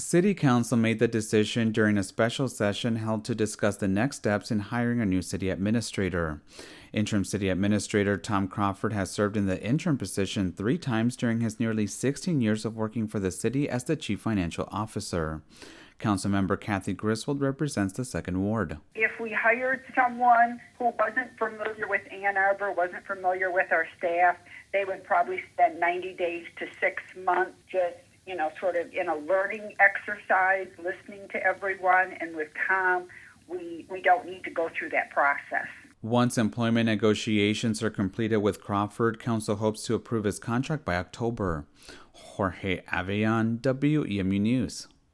City Council made the decision during a special session held to discuss the next steps in hiring a new city administrator. Interim City Administrator Tom Crawford has served in the interim position 3 times during his nearly 16 years of working for the city as the Chief Financial Officer. Councilmember Kathy Griswold represents the 2nd Ward. If we hired someone who wasn't familiar with Ann Arbor, wasn't familiar with our staff, they would probably spend 90 days to 6 months just sort of in a learning exercise, listening to everyone, and with Tom, we don't need to go through that process. Once employment negotiations are completed with Crawford, Council hopes to approve his contract by October. Jorge Aveyan, WEMU News.